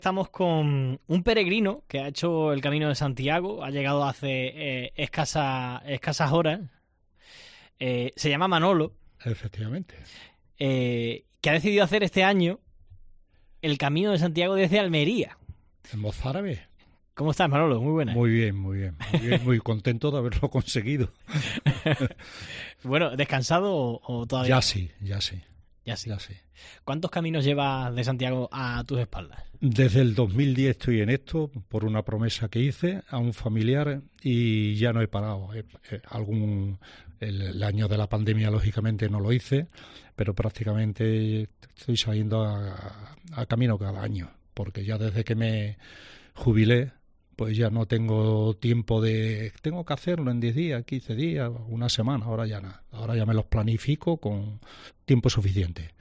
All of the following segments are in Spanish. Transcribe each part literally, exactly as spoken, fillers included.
Estamos con un peregrino que ha hecho el Camino de Santiago, ha llegado hace eh, escasa, escasas horas, eh, se llama Manolo. Efectivamente. Eh, que ha decidido hacer este año el Camino de Santiago desde Almería. En mozárabe. ¿Cómo estás, Manolo? Muy buenas. Muy bien, muy bien. Muy bien, muy contento de haberlo conseguido. Bueno, ¿descansado o, o todavía? Ya sí, ya sí. Ya sí. Ya sí. ¿Cuántos caminos llevas de Santiago a tus espaldas? Desde el dos mil diez estoy en esto, por una promesa que hice a un familiar y ya no he parado. Eh, eh, algún, el, el año de la pandemia, lógicamente, no lo hice, pero prácticamente estoy saliendo a, a camino cada año, porque ya desde que me jubilé, pues ya no tengo tiempo de... Tengo que hacerlo en diez días, quince días, una semana, ahora ya nada. Ahora ya me los planifico con tiempo suficiente.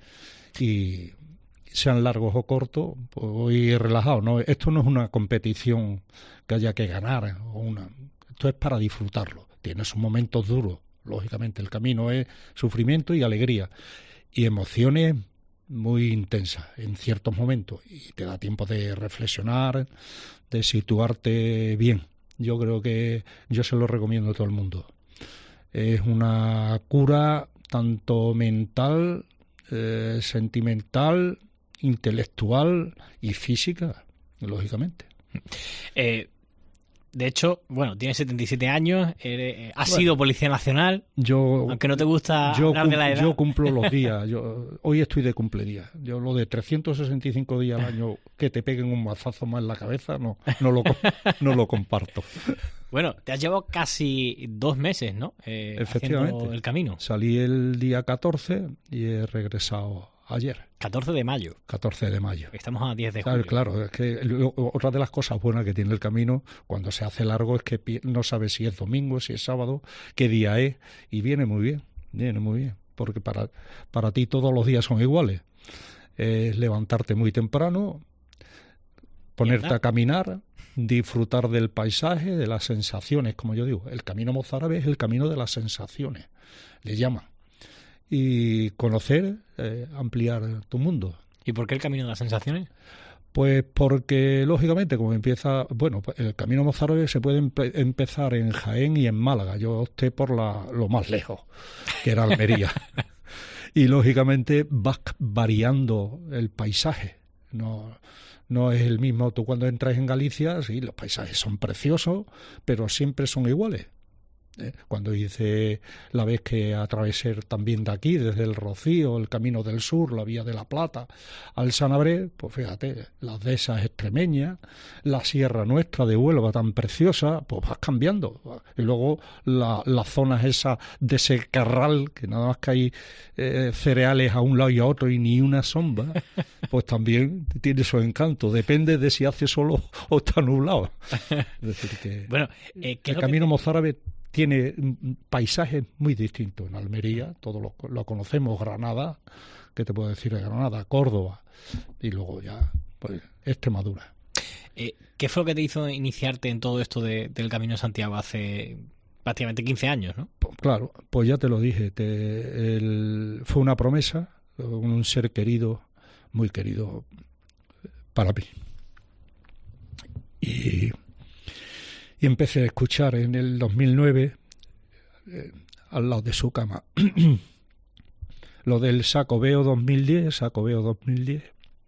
Y sean largos o cortos, pues voy relajado. No, esto no es una competición que haya que ganar, o una, esto es para disfrutarlo. Tiene sus momentos duros, lógicamente. El camino es sufrimiento y alegría. Y emociones muy intensas en ciertos momentos. Y te da tiempo de reflexionar, de situarte bien. Yo creo que yo se lo recomiendo a todo el mundo. Es una cura tanto mental, eh, sentimental, intelectual y física, lógicamente. Eh, de hecho, bueno, tienes setenta y siete años, eres, has bueno, sido Policía Nacional, yo, aunque no te gusta yo hablar de la edad. Yo cumplo los días, yo, hoy estoy de cumpleaños. Yo lo de trescientos sesenta y cinco días al año que te peguen un mazazo más en la cabeza, no, no, lo, no lo comparto. Bueno, te has llevado casi dos meses, ¿no? Eh, Efectivamente. Haciendo el camino. Salí el día catorce y he regresado ayer. catorce de mayo. catorce de mayo. Estamos a diez de julio. Claro, claro, es que otra de las cosas buenas que tiene el camino cuando se hace largo es que no sabes si es domingo, si es sábado, qué día es, y viene muy bien, viene muy bien, porque para, para ti todos los días son iguales. Es levantarte muy temprano, ponerte a caminar, disfrutar del paisaje, de las sensaciones, como yo digo. El camino mozárabe es el camino de las sensaciones, le llaman. Y conocer, eh, ampliar tu mundo. ¿Y por qué el camino de las sensaciones? Pues porque, lógicamente, como empieza... Bueno, el camino mozárabe se puede empe- empezar en Jaén y en Málaga. Yo opté por la, lo más lejos, que era Almería. Y, lógicamente, vas variando el paisaje. No, no es el mismo. Tú cuando entras en Galicia, sí, los paisajes son preciosos, pero siempre son iguales. ¿Eh? Cuando hice la vez que atravesé también de aquí, desde el Rocío, el Camino del Sur, la Vía de la Plata, al Sanabré, pues fíjate, las dehesas extremeñas, la Sierra Nuestra de Huelva tan preciosa, pues vas cambiando. Y luego la, las zonas esas de ese carral, que nada más que hay eh, cereales a un lado y a otro y ni una sombra, pues también tiene su encanto. Depende de si hace solo o está nublado. Es decir, que bueno, eh, ¿qué el es Camino que... mozárabe tiene paisajes muy distintos. En Almería, todos lo, lo conocemos, Granada, ¿qué te puedo decir de Granada? Córdoba, y luego ya, pues, Extremadura. Eh, ¿Qué fue lo que te hizo iniciarte en todo esto de, del Camino de Santiago hace prácticamente quince años, ¿no? Pues, claro, pues ya te lo dije, te, el, fue una promesa, un ser querido, muy querido para mí. Y... Y empecé a escuchar en el dos mil nueve, eh, al lado de su cama, lo del Sacobeo dos mil diez, Sacobeo dos mil diez.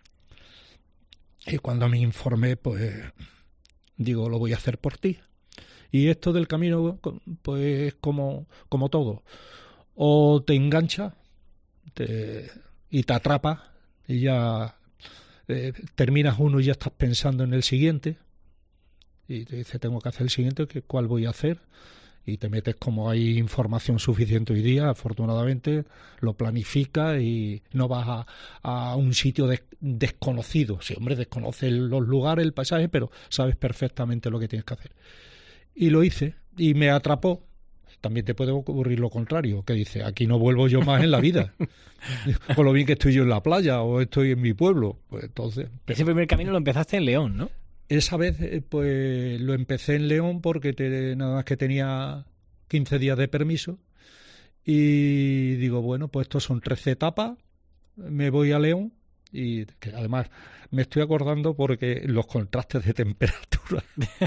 Y cuando me informé, pues digo, lo voy a hacer por ti. Y esto del camino, pues como, como todo, o te engancha te, y te atrapa, y ya eh, terminas uno y ya estás pensando en el siguiente. Y te dice, tengo que hacer el siguiente, ¿cuál voy a hacer? Y te metes, como hay información suficiente hoy día, afortunadamente, lo planificas y no vas a, a un sitio des, desconocido. Sí, hombre, desconoces los lugares, el paisaje, pero sabes perfectamente lo que tienes que hacer. Y lo hice, y me atrapó. También te puede ocurrir lo contrario, que dice, aquí no vuelvo yo más en la vida. Con lo bien que estoy yo en la playa o estoy en mi pueblo. Pues entonces... Pero... Ese primer camino lo empezaste en León, ¿no? Esa vez pues lo empecé en León porque te, nada más que tenía quince días de permiso y digo, bueno, pues estos son trece etapas, me voy a León y que además me estoy acordando porque los contrastes de temperatura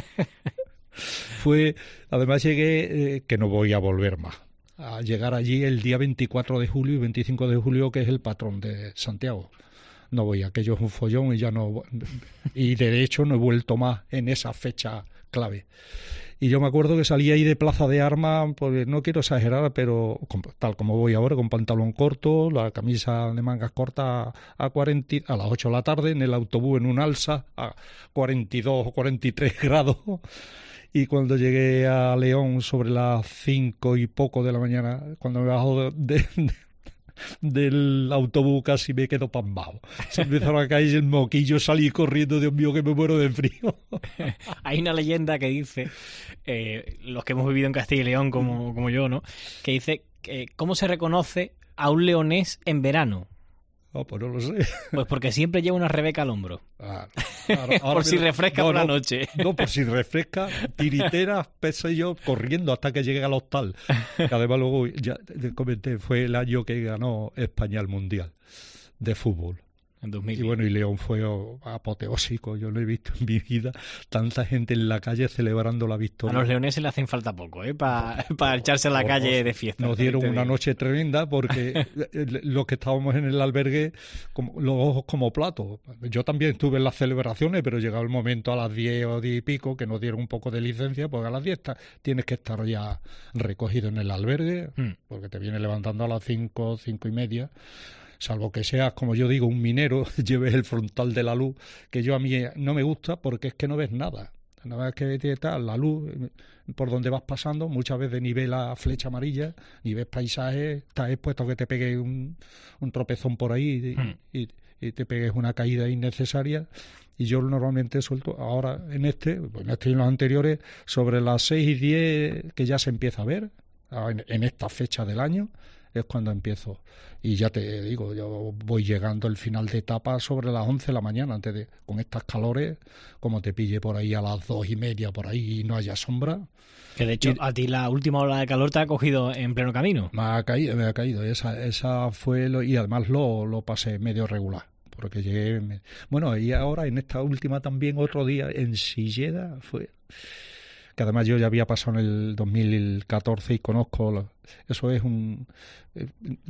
fue, además llegué, eh, que no voy a volver más, a llegar allí el día veinticuatro de julio y veinticinco de julio, que es el patrón de Santiago. No voy, aquello es un follón y ya no, y de hecho no he vuelto más en esa fecha clave. Y yo me acuerdo que salí ahí de Plaza de Armas, pues no quiero exagerar, pero tal como voy ahora, con pantalón corto, la camisa de mangas cortas a cuarenta, a las ocho de la tarde, en el autobús en un alza a cuarenta y dos o cuarenta y tres grados. Y cuando llegué a León sobre las cinco y poco de la mañana, cuando me bajo de, de, del autobús, casi me quedo pambao. Se empezaron a caer el moquillo, salí corriendo, Dios mío, que me muero de frío. Hay una leyenda que dice, eh, los que hemos vivido en Castilla y León como, como yo, ¿no? Que dice, eh, ¿cómo se reconoce a un leonés en verano? Oh, pues no lo sé. Pues porque siempre lleva una Rebeca al hombro. Claro, claro. Por si refresca no, por no, la noche. No, por si refresca, tiriteras, pese yo, corriendo hasta que llegue al hostal. Que además luego, ya te comenté, fue el año que ganó España el Mundial de fútbol. En dos mil. Y bueno, y León fue apoteósico. Yo no he visto en mi vida tanta gente en la calle celebrando la victoria. A los leoneses le hacen falta poco, ¿eh? Para pa echarse a la calle de fiesta. Nos dieron una digo. noche tremenda porque los que estábamos en el albergue, como, los ojos como platos. Yo también estuve en las celebraciones, pero llegaba el momento a las diez o diez y pico que nos dieron un poco de licencia, porque a las diez tienes que estar ya recogido en el albergue, hmm. porque te viene levantando a las cinco, cinco y media. Salvo que seas, como yo digo, un minero, lleves el frontal de la luz, que yo a mí no me gusta porque es que no ves nada. Nada más que está la luz por donde vas pasando, muchas veces ni ves la flecha amarilla, ni ves paisajes, estás expuesto a que te pegue un, un tropezón por ahí y, mm. y, y te pegues una caída innecesaria. Y yo normalmente suelto, ahora en este, en este y en los anteriores, sobre las seis y diez que ya se empieza a ver, en, en esta fecha del año, es cuando empiezo. Y ya te digo, yo voy llegando al final de etapa sobre las once de la mañana, antes de, con estas calores, como te pille por ahí a las dos y media, por ahí y no haya sombra. Que de hecho y, a ti la última ola de calor te ha cogido en pleno camino. Me ha caído, me ha caído. Esa, esa fue lo, y además lo, lo pasé medio regular. Porque llegué... Me, bueno, y ahora en esta última también otro día en Silleda fue... que además yo ya había pasado en el dos mil catorce y conozco, lo, eso es un eh,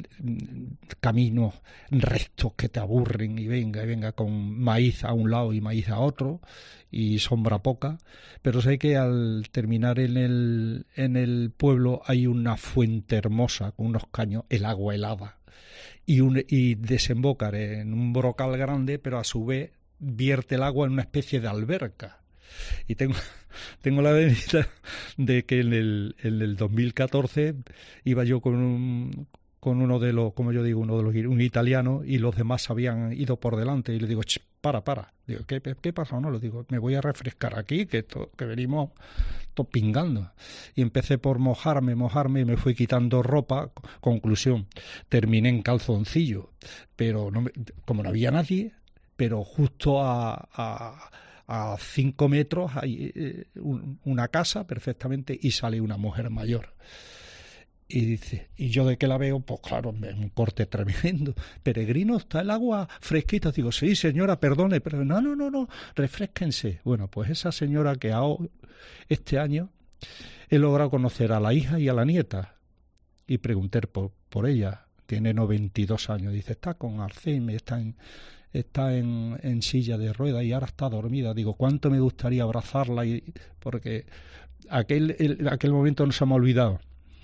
camino rectos que te aburren y venga, y venga con maíz a un lado y maíz a otro y sombra poca, pero sé que al terminar en el, en el pueblo hay una fuente hermosa con unos caños, el agua helada, y, un, y desembocar en un brocal grande, pero a su vez vierte el agua en una especie de alberca. Y tengo, tengo la avenida de que en el, en el dos mil catorce iba yo con un, con uno de los, como yo digo, uno de los un italiano, y los demás habían ido por delante, y le digo, para, para, digo, ¿qué, qué pasa? No, le digo, me voy a refrescar aquí, que esto, que venimos todo pingando. Y empecé por mojarme, mojarme, y me fui quitando ropa. Conclusión, terminé en calzoncillo, pero no me, como no había nadie, pero justo a, a a cinco metros hay eh, un, una casa perfectamente y sale una mujer mayor. Y dice, y yo de que la veo, pues claro, un corte tremendo. Peregrino, ¿está el agua fresquita? Digo, sí, señora, perdone, pero no, no, no, no, refresquense. Bueno, pues esa señora que ahora, este año he logrado conocer a la hija y a la nieta y pregunté por, por ella. Tiene noventa y dos años. Dice, está con Alzheimer, está en... está en, en silla de ruedas y ahora está dormida. Digo, ¿cuánto me gustaría abrazarla? Y, porque aquel, el, aquel momento no se me ha olvidado.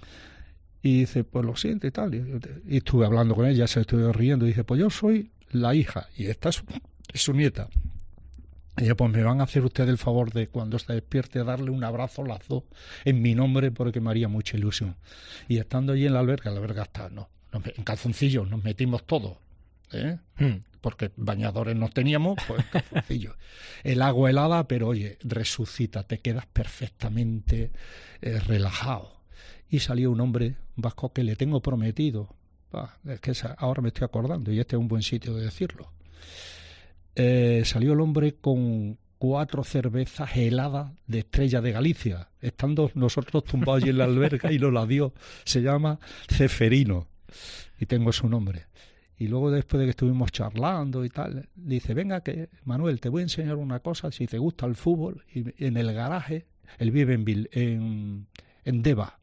Y dice, pues lo siento y tal. Y, y estuve hablando con ella, se estuve riendo. Y dice, pues yo soy la hija y esta es, es su nieta. Y dice, pues me van a hacer ustedes el favor de cuando se despierte darle un abrazo las dos en mi nombre, porque me haría mucha ilusión. Y estando allí en la alberca, la alberca está, no, no en calzoncillos nos metimos todos. ¿Eh? Hmm. Porque bañadores no teníamos, pues calzoncillos. El agua helada, pero oye, resucita, te quedas perfectamente eh, relajado. Y salió un hombre vasco que le tengo prometido, ah, es que esa, ahora me estoy acordando y este es un buen sitio de decirlo. Eh, salió el hombre con cuatro cervezas heladas de Estrella de Galicia, estando nosotros tumbados allí en la alberca, y nos la dio. Se llama Ceferino y tengo su nombre. Y luego, después de que estuvimos charlando y tal, dice, venga, que Manuel, te voy a enseñar una cosa, si te gusta el fútbol. Y en el garaje, él vive en, en, en Deva,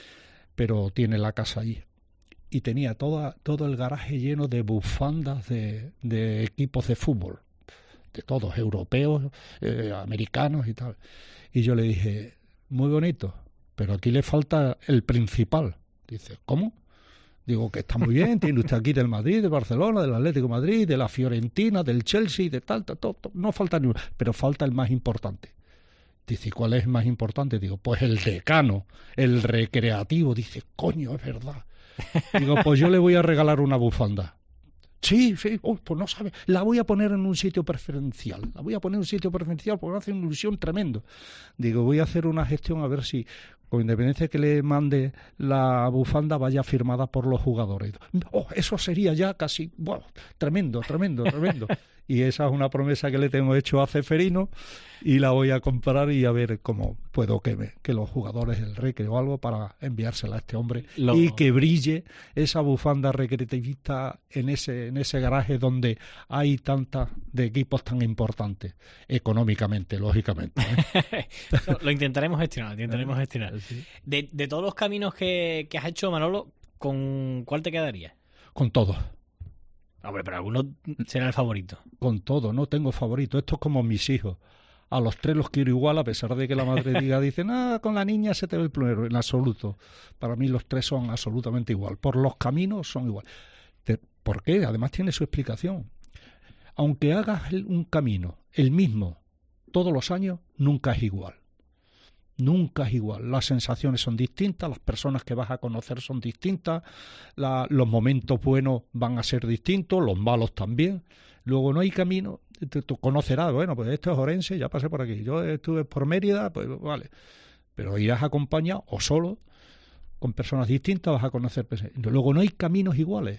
pero tiene la casa allí. Y tenía toda, todo el garaje lleno de bufandas de, de equipos de fútbol, de todos, europeos, eh, americanos y tal. Y yo le dije, muy bonito, pero aquí le falta el principal. Dice, ¿cómo? Digo, que está muy bien, tiene usted aquí del Madrid, del Barcelona, del Atlético de Madrid, de la Fiorentina, del Chelsea, de tal, tal, tal, tal. No falta ni uno, pero falta el más importante. Dice, ¿cuál es el más importante? Digo, pues el decano, el recreativo. Dice, coño, es verdad. Digo, pues yo le voy a regalar una bufanda. Sí, sí, oh, pues no sabe, la voy a poner en un sitio preferencial, la voy a poner en un sitio preferencial porque me hace una ilusión tremendo. Digo, voy a hacer una gestión a ver si, con independencia que le mande la bufanda, vaya firmada por los jugadores. Oh, eso sería ya casi, bueno, tremendo, tremendo, tremendo. Y esa es una promesa que le tengo hecho a Ceferino y la voy a comprar y a ver cómo puedo que, me, que los jugadores del Recre o algo para enviársela a este hombre Lo... y que brille esa bufanda recreativista en ese, en ese garaje donde hay tantas de equipos tan importantes, económicamente, lógicamente, ¿eh? Lo intentaremos gestionar, lo intentaremos gestionar. Sí. De, de todos los caminos que, que has hecho, Manolo, ¿con cuál te quedarías? Con todos. Hombre, pero alguno será el favorito. Con todo, no tengo favorito. Esto es como mis hijos. A los tres los quiero igual, a pesar de que la madre diga, dice, nada, con la niña se te ve el plumero. En absoluto. Para mí los tres son absolutamente igual. Por los caminos son igual. ¿Por qué? Además tiene su explicación. Aunque hagas un camino, el mismo, todos los años, nunca es igual. Nunca es igual, las sensaciones son distintas, las personas que vas a conocer son distintas, la, los momentos buenos van a ser distintos, los malos también. Luego no hay camino, tú, tú conocerás, bueno, pues esto es Orense, ya pasé por aquí, yo estuve por Mérida, pues vale, pero irás acompañado o solo, con personas distintas vas a conocer. Luego no hay caminos iguales,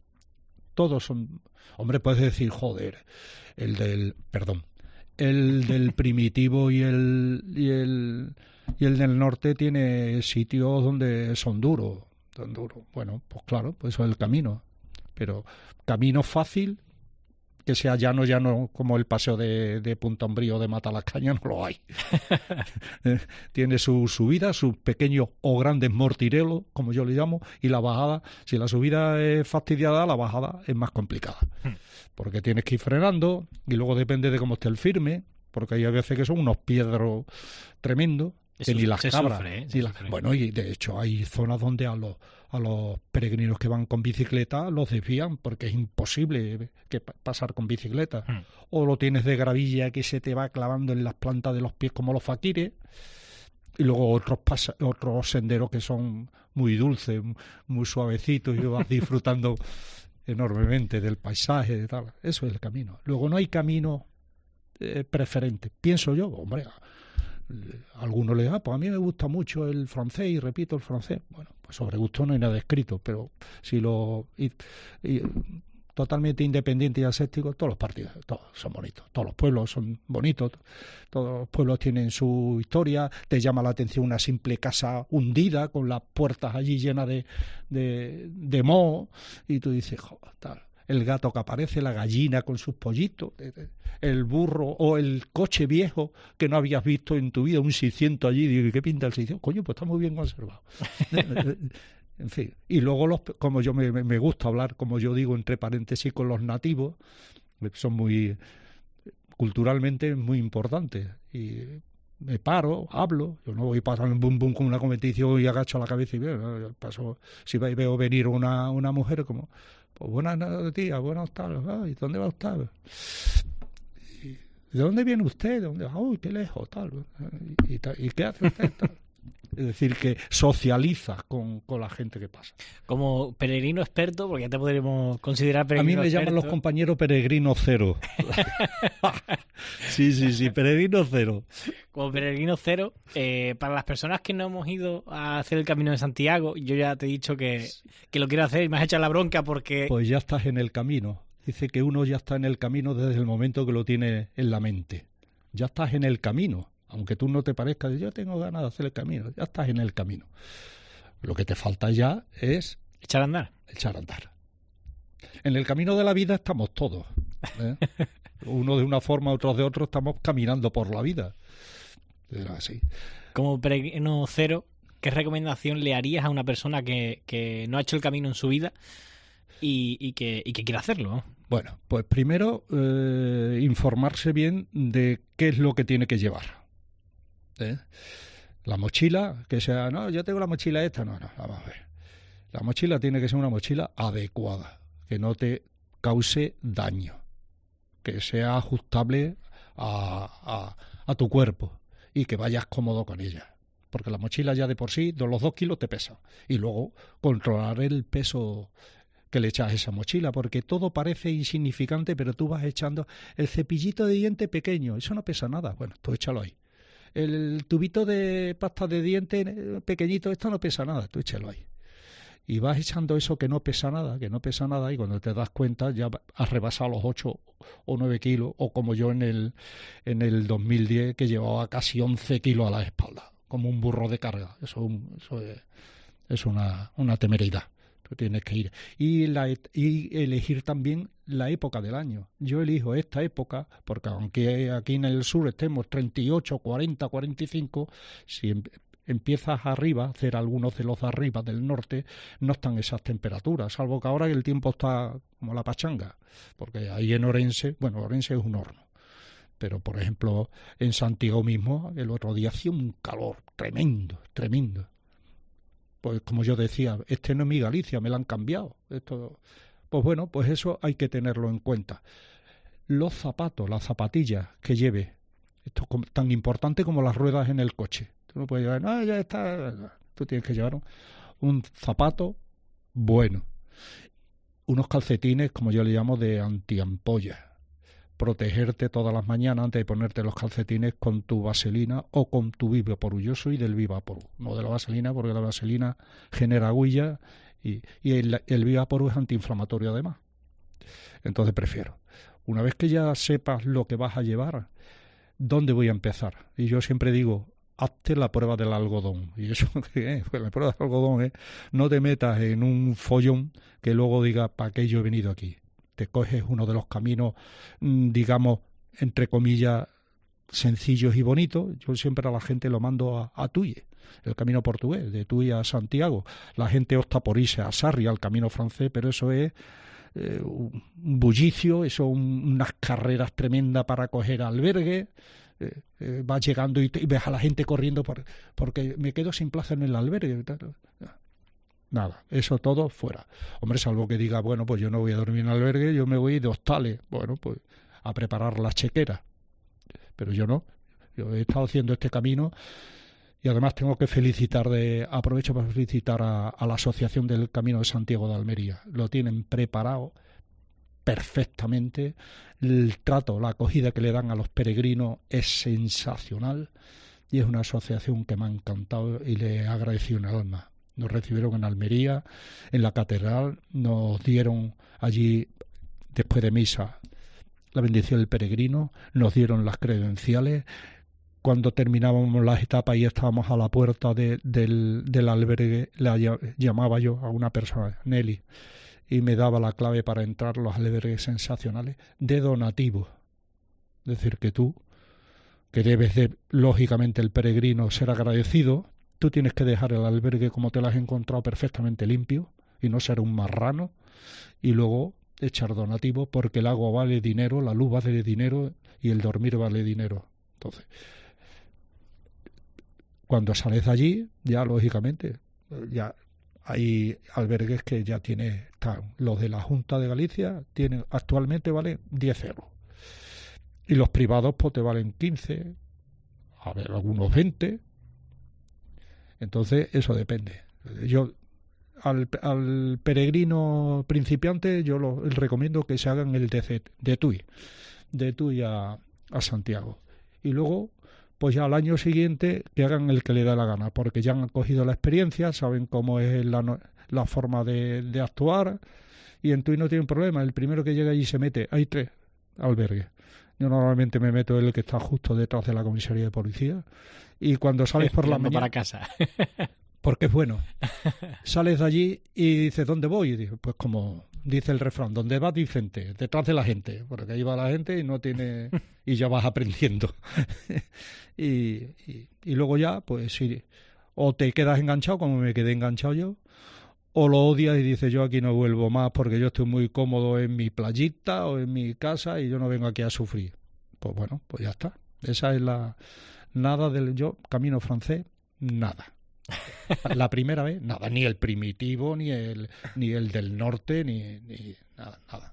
todos son, hombre, puedes decir, joder, el del, perdón, el del Primitivo y el y el y el del norte tiene sitios donde son duros, son duros. Bueno, pues claro, pues eso es el camino. Pero camino fácil, que sea llano, llano como el paseo de, de Punta Umbrío de Matalascaña, no lo hay. Tiene su subida, sus pequeños o grandes mortirelos, como yo le llamo, y la bajada, si la subida es fastidiada, la bajada es más complicada. Porque tienes que ir frenando, y luego depende de cómo esté el firme, porque hay veces que son unos piedros tremendos, que ni las cabras. Sufre, ¿eh? Ni las, bueno, y de hecho hay zonas donde a los a los peregrinos que van con bicicleta los desvían porque es imposible que pasar con bicicleta. Hmm. O lo tienes de gravilla que se te va clavando en las plantas de los pies como los faquires. Y luego otros pasa, otros senderos que son muy dulces, muy suavecitos, y vas disfrutando enormemente del paisaje y tal. Eso es el camino. Luego no hay camino eh, preferente. Pienso yo, hombre, a algunos les da, pues a mí me gusta mucho el francés y repito el francés. Bueno, pues sobre gusto no hay nada escrito, pero si lo y, y, totalmente independiente y aséptico, todos los partidos, todos son bonitos, todos los pueblos son bonitos, todos los pueblos tienen su historia. Te llama la atención una simple casa hundida con las puertas allí llenas de de, de moho y tú dices, joder, tal. El gato que aparece, la gallina con sus pollitos, el burro o el coche viejo que no habías visto en tu vida, un seiscientos allí, digo, ¿qué pinta el seiscientos? Coño, pues está muy bien conservado. En fin, y luego los, como yo me, me gusta hablar, como yo digo entre paréntesis, con los nativos, son muy culturalmente muy importantes y me paro, hablo, yo no voy pasando en bum bum con una competición y agacho la cabeza y veo, ¿no? Paso, si veo venir una, una mujer como, pues buenas días, buenas tardes, ¿y dónde va usted? ¿De dónde viene usted? ¿De dónde? Uy, qué lejos, tal. ¿Y, y, y qué hace usted? Tal. Es decir, que socializas con, con la gente que pasa. Como peregrino experto, porque ya te podríamos considerar peregrino experto. A mí me experto. llaman los compañeros peregrino cero. Sí, sí, sí, peregrino cero. Como peregrino cero, eh, para las personas que no hemos ido a hacer el Camino de Santiago, yo ya te he dicho que, que lo quiero hacer y me has echado la bronca porque... Pues ya estás en el camino. Dice que uno ya está en el camino desde el momento que lo tiene en la mente. Ya estás en el camino. Aunque tú no te parezcas, yo tengo ganas de hacer el camino, ya estás en el camino. Lo que te falta ya es... Echar a andar. Echar a andar. En el camino de la vida estamos todos, ¿eh? Uno de una forma, otros de otro, estamos caminando por la vida. Era así. Como peregrino cero, ¿qué recomendación le harías a una persona que, que no ha hecho el camino en su vida y, y, que, y que quiere hacerlo? Bueno, pues primero eh, informarse bien de qué es lo que tiene que llevar. ¿Eh? La mochila, que sea, no, yo tengo la mochila esta, no, no, vamos a ver. La mochila tiene que ser una mochila adecuada, que no te cause daño, que sea ajustable a, a, a tu cuerpo y que vayas cómodo con ella. Porque la mochila ya de por sí, de los dos kilos te pesa. Y luego controlar el peso que le echas a esa mochila, porque todo parece insignificante, pero tú vas echando el cepillito de diente pequeño, eso no pesa nada, bueno, tú échalo ahí. El tubito de pasta de dientes pequeñito, esto no pesa nada, tú échalo ahí. Y vas echando eso que no pesa nada, que no pesa nada, y cuando te das cuenta ya has rebasado los ocho o nueve kilos, o como yo en el, en el dos mil diez, que llevaba casi once kilos a la espalda, como un burro de carga. Eso, eso es, es una, una temeridad. Tú tienes que ir. Y, la, y elegir también la época del año. Yo elijo esta época, porque aunque aquí en el sur estemos treinta y ocho, cuarenta, cuarenta y cinco, si empiezas arriba, a hacer algunos de los de arriba del norte, no están esas temperaturas, salvo que ahora el tiempo está como la pachanga, porque ahí en Orense, bueno, Orense es un horno, pero por ejemplo en Santiago mismo el otro día hacía un calor tremendo, tremendo. Pues como yo decía, este no es mi Galicia, me la han cambiado. Esto, pues bueno, pues eso hay que tenerlo en cuenta. Los zapatos, las zapatillas que lleve, esto es tan importante como las ruedas en el coche. Tú no puedes llevar, no, ya está. Tú tienes que llevar un, un zapato bueno. Unos calcetines, como yo le llamo, de antiampollas. Protegerte todas las mañanas antes de ponerte los calcetines con tu vaselina o con tu Vivaporub. Yo soy del Vivaporub, no de la vaselina, porque la vaselina genera huilla y, y el, el Vivaporub es antiinflamatorio además. Entonces prefiero. Una vez que ya sepas lo que vas a llevar, ¿dónde voy a empezar? Y yo siempre digo, hazte la prueba del algodón. ¿Y eso qué es? Pues la prueba del algodón es, no te metas en un follón que luego diga, ¿para qué yo he venido aquí? Te coges uno de los caminos, digamos, entre comillas, sencillos y bonitos. Yo siempre a la gente lo mando a, a Tui, el camino portugués, de Tui a Santiago. La gente opta por irse a Sarri, al camino francés, pero eso es eh, un bullicio, eso un, unas carreras tremendas para coger albergue. Eh, eh, vas llegando y, te, y ves a la gente corriendo por, porque me quedo sin plaza en el albergue. Nada, eso todo fuera. Hombre, salvo que diga, bueno, pues yo no voy a dormir en albergue, yo me voy de hostales. Bueno, pues a preparar las chequeras. Pero yo no. Yo he estado haciendo este camino y además tengo que felicitar, de aprovecho para felicitar a, a la Asociación del Camino de Santiago de Almería. Lo tienen preparado perfectamente. El trato, la acogida que le dan a los peregrinos es sensacional y es una asociación que me ha encantado y le he agradecido en el alma. Nos recibieron en Almería, en la catedral, nos dieron allí, después de misa, la bendición del peregrino, nos dieron las credenciales. Cuando terminábamos las etapas y estábamos a la puerta de, del, del albergue, la llamaba yo a una persona, Nelly, y me daba la clave para entrar a los albergues sensacionales de donativo. Es decir, que tú, que debes de, lógicamente, el peregrino ser agradecido, tú tienes que dejar el albergue como te lo has encontrado perfectamente limpio y no ser un marrano y luego echar donativo porque el agua vale dinero, la luz vale dinero y el dormir vale dinero. Entonces, cuando sales de allí, ya lógicamente, ya hay albergues que ya tiene, están, los de la Junta de Galicia tienen, actualmente valen diez euros y los privados pues te valen quince, a ver, algunos veinte. Entonces, eso depende. Yo, al, al peregrino principiante, yo lo recomiendo que se hagan el de, de Tui, de Tui a, a Santiago. Y luego, pues ya al año siguiente, que hagan el que le da la gana, porque ya han cogido la experiencia, saben cómo es la, la forma de, de actuar, y en Tui no tienen problema. El primero que llega allí se mete, hay tres albergues. Yo normalmente me meto el que está justo detrás de la comisaría de policía y cuando sales por la mañana para casa porque es bueno, sales de allí y dices ¿dónde voy? Y dices, pues como dice el refrán, donde vas Vicente, detrás de la gente, porque ahí va la gente y no tiene y ya vas aprendiendo. y, y, y luego ya, pues sí, o te quedas enganchado, como me quedé enganchado yo, o lo odias y dices, yo aquí no vuelvo más porque yo estoy muy cómodo en mi playita o en mi casa y yo no vengo aquí a sufrir. Pues bueno, pues ya está. Esa es la... Nada del... Yo, camino francés, nada. La primera vez, nada. Ni el primitivo, ni el ni el del norte, ni, ni nada, nada.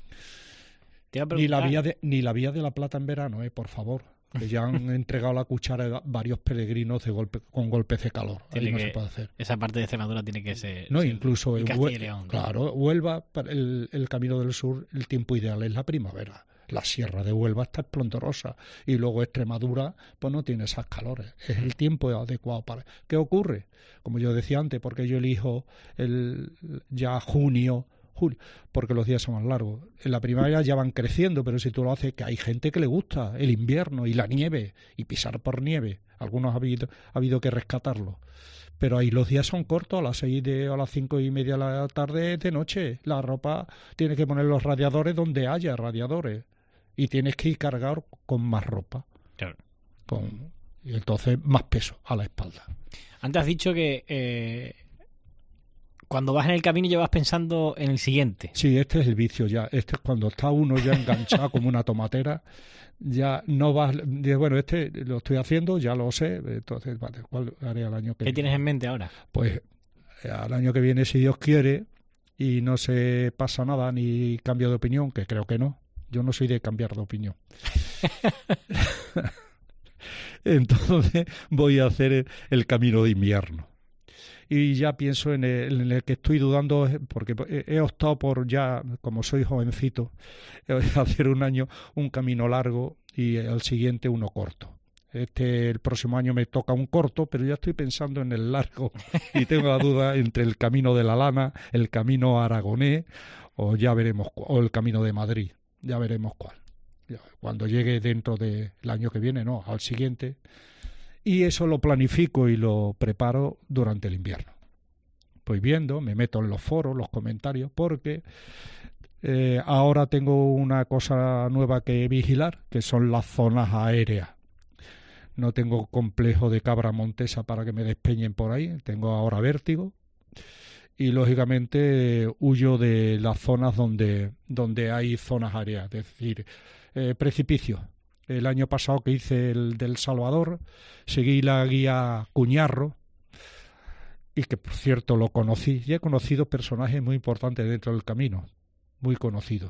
Ni la, vía de, ni la vía de la Plata en verano, eh, por favor. Que ya han entregado la cuchara a varios peregrinos de golpe, con golpes de calor. Ahí no se puede hacer. Esa parte de Extremadura tiene que ser... No, ser incluso el Hue- y León, claro, Huelva, el, el camino del sur, el tiempo ideal es la primavera. La sierra de Huelva está esplendorosa y luego Extremadura pues no tiene esas calores. Es el tiempo adecuado para... ¿Qué ocurre? Como yo decía antes, porque yo elijo el ya junio, julio, porque los días son más largos. En la primavera ya van creciendo, pero si tú lo haces, que hay gente que le gusta el invierno y la nieve y pisar por nieve. Algunos ha habido, ha habido que rescatarlo. Pero ahí los días son cortos, a las seis de, a las cinco y media de la tarde es de noche. La ropa tiene que poner los radiadores donde haya radiadores. Y tienes que ir cargado con más ropa. Claro. Con, y entonces más peso a la espalda. Antes has dicho que eh, cuando vas en el camino ya vas pensando en el siguiente. Sí, este es el vicio ya. Este es cuando está uno ya enganchado como una tomatera. Ya no vas... Dices, bueno, este lo estoy haciendo, ya lo sé. Entonces, vale, ¿cuál haré al año que viene? ¿Qué tienes en mente ahora? Pues al año que viene, si Dios quiere, y no se pasa nada ni cambio de opinión, que creo que no. Yo no soy de cambiar de opinión. Entonces voy a hacer el, el camino de invierno. Y ya pienso en el, en el que estoy dudando, porque he optado por ya, como soy jovencito, hacer un año un camino largo y el siguiente uno corto. Este, el próximo año me toca un corto, pero ya estoy pensando en el largo y tengo la duda entre el camino de la Lana, el camino aragonés o ya veremos, o el camino de Madrid. Ya veremos cuál. Cuando llegue dentro del año que viene, no, al siguiente. Y eso lo planifico y lo preparo durante el invierno. Voy viendo, me meto en los foros, los comentarios, porque eh, ahora tengo una cosa nueva que vigilar, que son las zonas aéreas. No tengo complejo de cabra montesa para que me despeñen por ahí, tengo ahora vértigo. Y lógicamente huyo de las zonas donde, donde hay zonas aéreas, es decir, eh, precipicios. El año pasado que hice el del Salvador, seguí la guía Cuñarro, y que por cierto lo conocí, y he conocido personajes muy importantes dentro del camino, muy conocidos.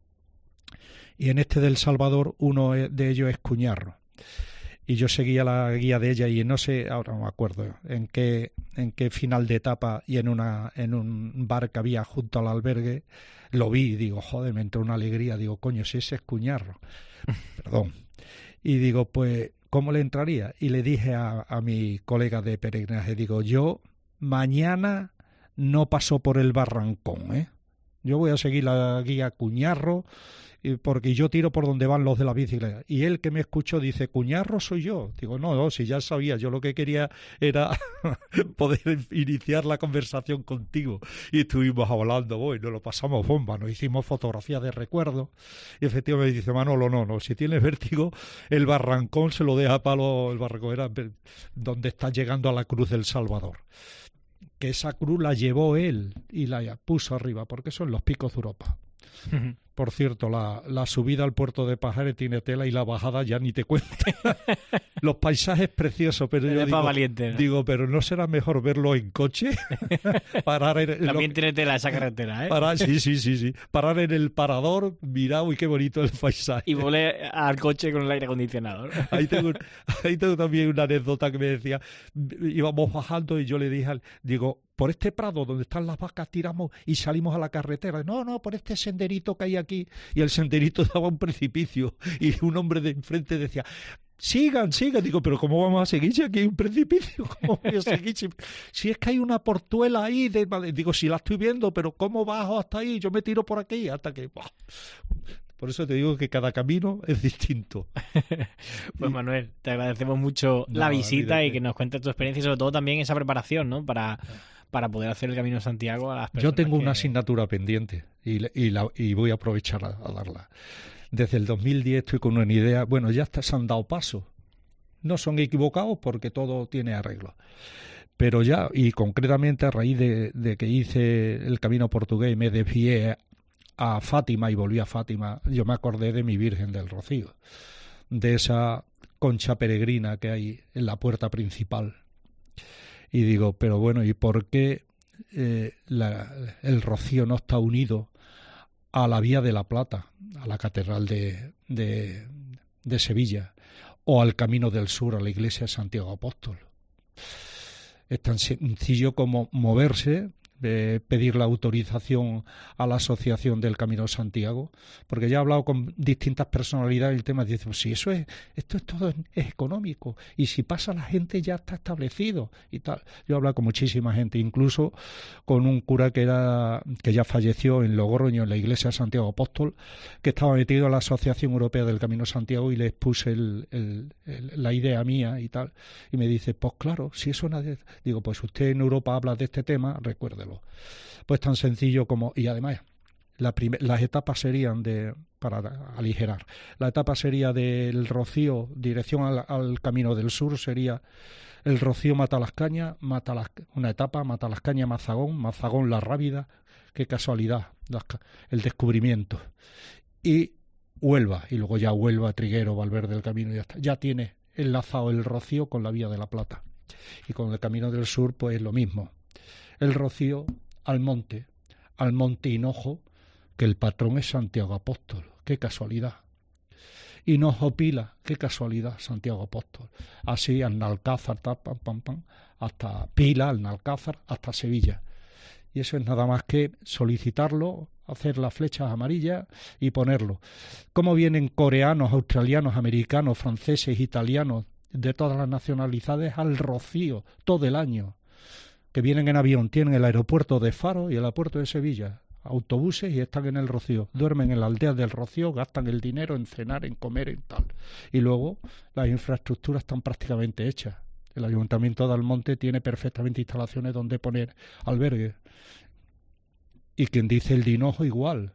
Y en este del Salvador, uno de ellos es Cuñarro. Y yo seguía la guía de ella y no sé, ahora no me acuerdo en qué en qué final de etapa y en una en un bar que había junto al albergue, lo vi y digo, joder, me entró una alegría, digo, coño, si ese es Cuñarro, perdón. Y digo, pues, ¿cómo le entraría? Y le dije a, a mi colega de peregrinaje, digo, yo mañana no paso por el barrancón, ¿eh? Yo voy a seguir la guía Cuñarro, porque yo tiro por donde van los de la bicicleta. Y él que me escuchó dice, Cuñarro soy yo. Digo, no, no, si ya sabía, yo lo que quería era poder iniciar la conversación contigo. Y estuvimos hablando, bueno, lo pasamos bomba, nos hicimos fotografías de recuerdo. Y efectivamente dice, Manolo, no, no, si tienes vértigo, el barrancón se lo deja para los, el barrancón era donde está llegando a la Cruz del Salvador. Que esa cruz la llevó él y la puso arriba, porque son los picos de Europa. Por cierto, la, la subida al puerto de Pajares tiene tela y la bajada ya ni te cuento. Los paisajes preciosos, pero yo digo, valiente, ¿no? digo, pero ¿no será mejor verlo en coche? Parar en, También lo, tiene tela esa carretera, ¿eh? Parar, sí, sí, sí, sí. Parar en el parador, mira, uy, qué bonito el paisaje. Y volé al coche con el aire acondicionado, ¿no? Ahí tengo, ahí tengo también una anécdota que me decía, íbamos bajando y yo le dije, al, digo, por este prado donde están las vacas tiramos y salimos a la carretera. No, no, por este senderito que hay aquí. Y el senderito daba un precipicio. Y un hombre de enfrente decía, sigan, sigan. Digo, pero ¿cómo vamos a seguir si aquí hay un precipicio? ¿Cómo voy a seguir? Si, si es que hay una portuela ahí. De, digo, si la estoy viendo, pero ¿cómo bajo hasta ahí? Yo me tiro por aquí hasta que... ¡buah! Por eso te digo que cada camino es distinto. Pues Manuel, te agradecemos mucho no, la visita y que nos cuentes tu experiencia y sobre todo también esa preparación, ¿no? Para, para poder hacer el Camino de Santiago a las personas. Yo tengo que... una asignatura pendiente y, y, la, y voy a aprovechar a, a darla. Desde el dos mil diez estoy con una idea, bueno, ya hasta se han dado pasos. No son equivocados porque todo tiene arreglo. Pero ya, y concretamente a raíz de, de que hice el Camino Portugués y me desvié a Fátima y volví a Fátima, yo me acordé de mi Virgen del Rocío, de esa concha peregrina que hay en la puerta principal. Y digo, pero bueno, ¿y por qué eh, la, el Rocío no está unido a la Vía de la Plata, a la Catedral de, de, de Sevilla, o al Camino del Sur, a la Iglesia de Santiago Apóstol? Es tan sencillo como moverse, eh, pedir la autorización a la Asociación del Camino de Santiago, porque ya he hablado con distintas personalidades y el tema dice, pues si eso es, esto es todo es económico, y si pasa la gente ya está establecido y tal. Yo he hablado con muchísima gente, incluso con un cura que era que ya falleció en Logroño, en la Iglesia de Santiago Apóstol, que estaba metido en la Asociación Europea del Camino de Santiago, y les puse el, el, el, la idea mía y tal, y me dice, pues claro, si eso nadie... Digo, pues usted en Europa habla de este tema, recuérdelo. Pues tan sencillo como, y además la primer, las etapas serían de, para aligerar, la etapa sería del Rocío, dirección al, al Camino del Sur, sería el Rocío Matalascaña, Matalas, una etapa, Matalascaña Mazagón, Mazagón La Rábida, qué casualidad, las, el descubrimiento, y Huelva, y luego ya Huelva, Triguero, Valverde del Camino, ya está, ya tiene enlazado el Rocío con la Vía de la Plata. Y con el Camino del Sur pues lo mismo, el Rocío al monte, al monte Hinojo, que el patrón es Santiago Apóstol, qué casualidad. Hinojo Pila, qué casualidad, Santiago Apóstol. Así al Nalcázar, pam, pam, pam, hasta Pila, al Nalcázar, hasta Sevilla. Y eso es nada más que solicitarlo, hacer las flechas amarillas y ponerlo. ¿Cómo vienen coreanos, australianos, americanos, franceses, italianos, de todas las nacionalidades al Rocío todo el año? Que vienen en avión, tienen el aeropuerto de Faro y el aeropuerto de Sevilla, autobuses, y están en el Rocío, duermen en la aldea del Rocío, gastan el dinero en cenar, en comer, en tal. Y luego las infraestructuras están prácticamente hechas. El Ayuntamiento de Almonte tiene perfectamente instalaciones donde poner albergues. Y quien dice el de Hinojo igual,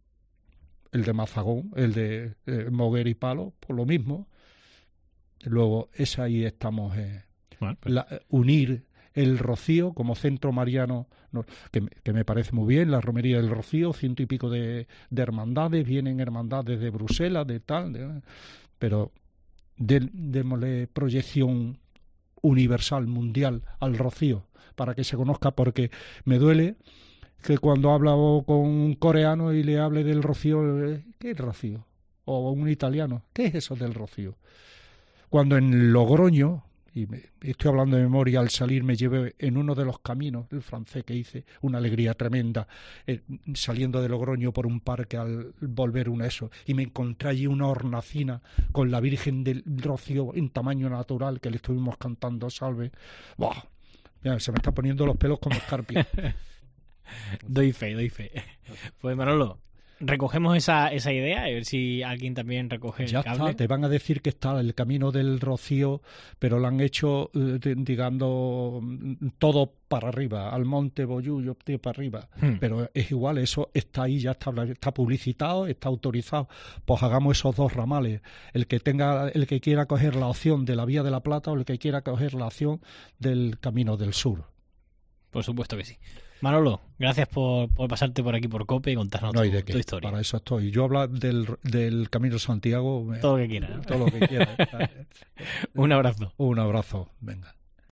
el de Mazagón, el de eh, Moguer y Palo, por lo mismo. Luego, es ahí estamos, eh, bueno, pues. la, unir el Rocío como centro mariano, no, que, que me parece muy bien, la romería del Rocío, ciento y pico de, de hermandades, vienen hermandades de Bruselas, de tal, de, pero de, démosle proyección universal, mundial al Rocío, para que se conozca, porque me duele que cuando hablo con un coreano y le hable del Rocío, ¿qué es Rocío? O un italiano, ¿qué es eso del Rocío? Cuando en Logroño, y me, estoy hablando de memoria, al salir me llevé en uno de los caminos, el francés que hice, una alegría tremenda, eh, saliendo de Logroño por un parque al volver una eso, y me encontré allí una hornacina con la Virgen del Rocío en tamaño natural, que le estuvimos cantando salve. ¡Buah! Mira, se me están poniendo los pelos como escarpias. Doy fe, doy fe. Pues Manolo, recogemos esa, esa idea, a ver si alguien también recoge ya el cable. Está, te van a decir que está el Camino del Rocío, pero lo han hecho, eh, digamos, todo para arriba, al Monte Bollullo, para arriba. Hmm. Pero es igual, eso está ahí, ya está, está publicitado, está autorizado. Pues hagamos esos dos ramales. El que tenga, el que quiera coger la opción de la Vía de la Plata o el que quiera coger la opción del Camino del Sur. Por supuesto que sí. Manolo, gracias por, por pasarte por aquí por COPE y contarnos no tu, de tu historia. Para eso estoy. Yo hablo del, del Camino de Santiago. Todo lo que quieras. Todo lo que quieras. Un abrazo. Un abrazo. Venga.